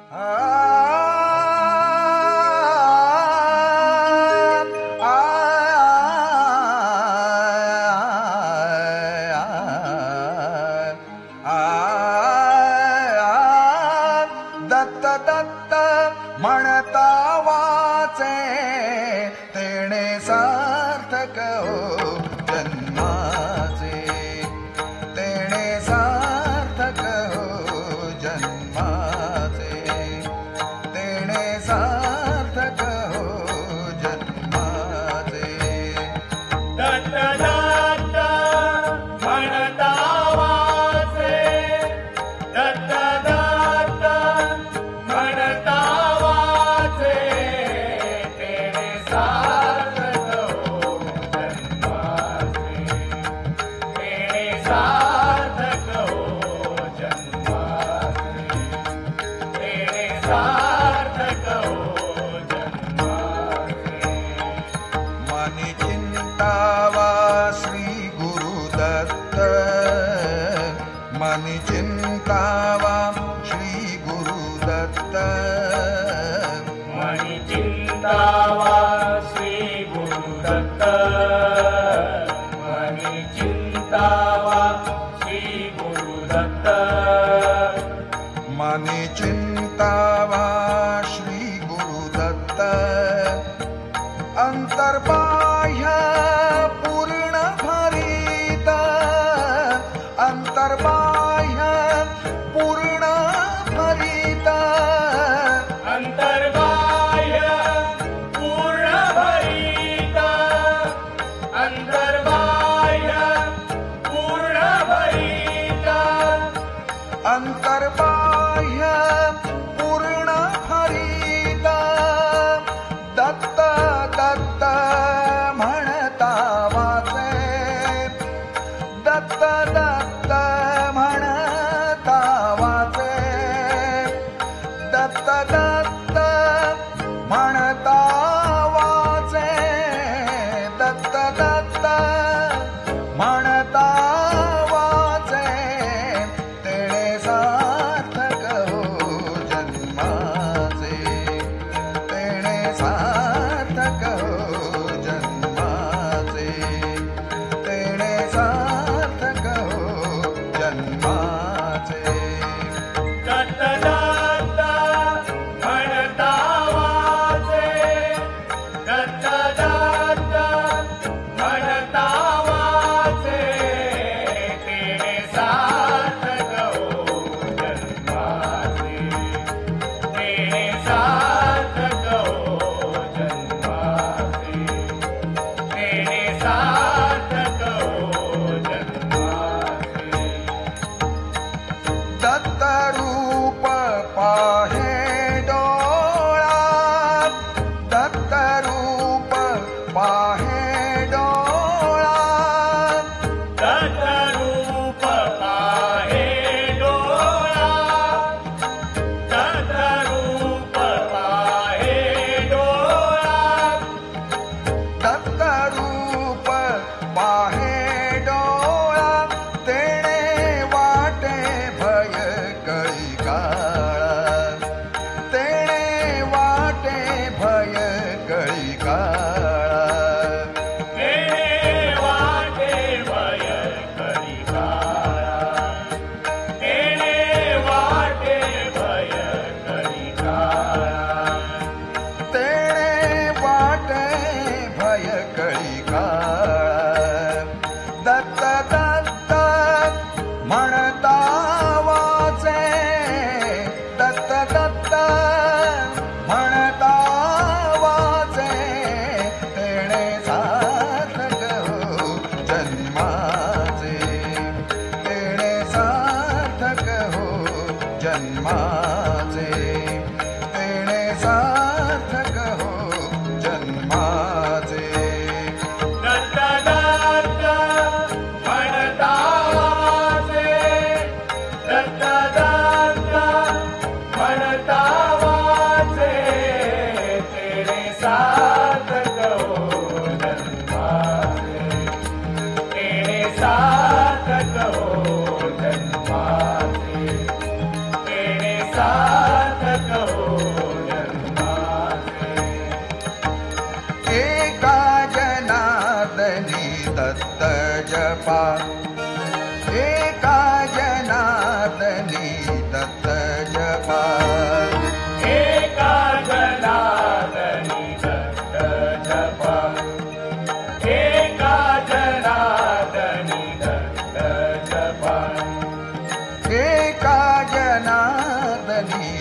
दत्त दत्त म्हणता वाचे तेणे सार्थक हो जन्माचे, तेणे सार्थक हो जन्माचे, तेणे सार्थक हो जन्माचे. दत्त दत्त म्हणता वाचे, दत्त दत्त म्हणता वाचे, तेणे सार्थक हो जन्माचे, तेणे सार्थक हो जन्माचे, तेणे सार्थक हो जन्माचे. मनी चिंतावा श्री गुरुदत्त, मनी चिंतावा श्री गुरुदत्त, मनी चिंतावा श्री गुरुदत्त, मनी चिंतावा श्री गुरुदत्त, मनी चिंतावा श्री गुरुदत्त. अंतर्बाह्य पूर्ण भरित, अंतर्बाह्य पूर्ण भरित, अंतर्बाह्य पूर्ण भरित, अंतर्बाह्य पूर्ण भरित, अंतर्बाह्य पूर्ण भरित. दत्त दत्त म्हणता वाचे, दत्त दत्त म्हणता वाचे, दत्त दत्त म्हणता वाचे, दत्त दत्त म्हणता वाचे, तेणे सार्थक हो जन्माचे, तेणे सार्थक हो जन्माचे, तेणे सार्थक हो जन्माचे. दत्त दत्त म्हणता वाचे, दत्त दत्त म्हणता वाचे, तेणे सार्थक हो जन्माचे, तेणे सार्थक हो जन्माचे, तेणे सार्थक हो जन्माचे. दत्त रूप पाहे डोळा, दत्त रूप पाहे डोळा, दत्त रूप पाहे डोळा, दत्त रूप पाहे डोळा, दत्त रूप पाहे डोळा. तेणे वाटे भय कळी काळा, तेणे वाटे भय कळी काळा, तेणे वाटे भय कळी काळा, तेणे वाटे भय कळी काळा, तेणे वाटे भय कळी काळा. दत्त दत्त म्हणता वाचे, दत्त दत्त म्हणता वाचे, तेणे सार्थक हो जन्माचे, तेणे सार्थक हो जन्माचे, तेणे सार्थक हो जन्माचे. दत्त दत्त म्हणता वाचे, दत्त दत्त म्हणता वाचे, तेणे सार्थक हो जन्माचे, तेणे सार्थक हो जन्माचे, तेणे सार्थक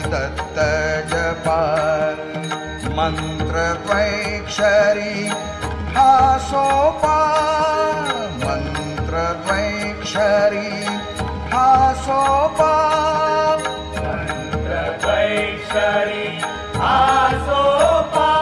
दत्त जपा मंत्र द्वैक्षरी हा सोपा मंत्र द्वैक्षरी हा सोपा मंत्रद्वैक्षरी आसोपा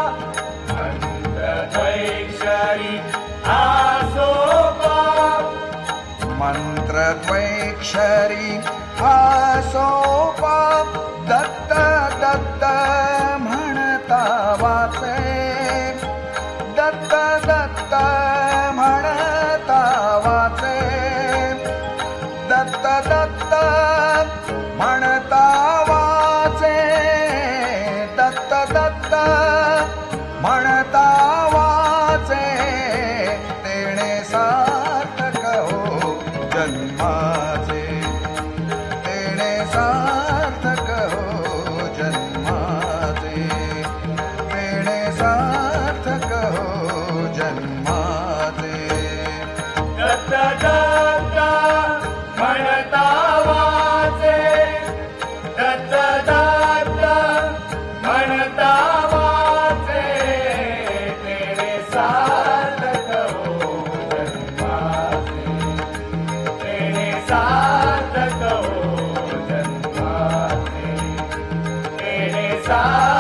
मंत्रद्वैक्षरी आसोपा मंत्र द्वैक्षरी हा सोपा दत्त दत्त म्हणता वाचे दत्त दत्त म्हणता वाचे दत्त दत्त म्हणता वाचे दत्त दत्त म्हणता वाचे तेणे सार्थक हो जन्माचे तेणे सार्थक हो जन्माचे तेणे सार्थक हो जन्माचे दत्त दत्त म्हणता वाचे दत्त दत्त म्हणता वाचे तेणे सार्थक हो जन्माचे तेणे सार्थक हो जन्माचे तेणे सार्थक